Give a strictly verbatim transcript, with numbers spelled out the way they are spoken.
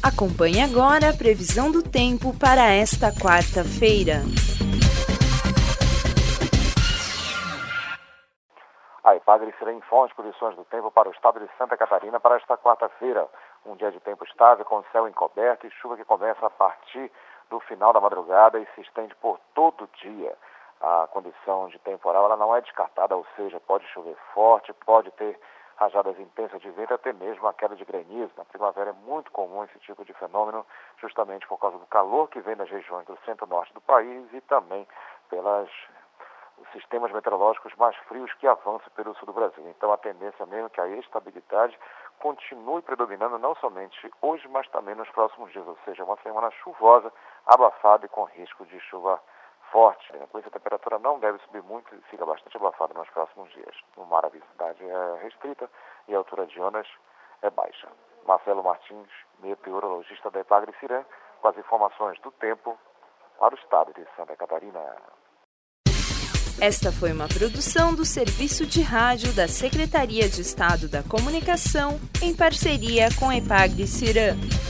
Acompanhe agora a previsão do tempo para esta quarta-feira. A EPAGRE será informa as condições do tempo para o estado de Santa Catarina para esta quarta-feira. Um dia de tempo estável, com céu encoberto e chuva que começa a partir do final da madrugada e se estende por todo o dia. A condição de temporal ela não é descartada, ou seja, pode chover forte, pode ter rajadas intensas de vento, até mesmo a queda de granizo. Na primavera é muito comum esse tipo de fenômeno, justamente por causa do calor que vem das regiões do centro-norte do país e também pelas os sistemas meteorológicos mais frios que avançam pelo sul do Brasil. Então a tendência mesmo é que a estabilidade continue predominando não somente hoje, mas também nos próximos dias, ou seja, uma semana chuvosa, abafada e com risco de chuva forte. Por isso a temperatura não deve subir muito e fica bastante abafada nos próximos dias. No mar a visibilidade é restrita e a altura de ondas é baixa. Marcelo Martins, meteorologista da EPAGRE Ciran, com as informações do tempo para o estado de Santa Catarina. Esta foi uma produção do Serviço de Rádio da Secretaria de Estado da Comunicação, em parceria com a EPAGRE Ciran.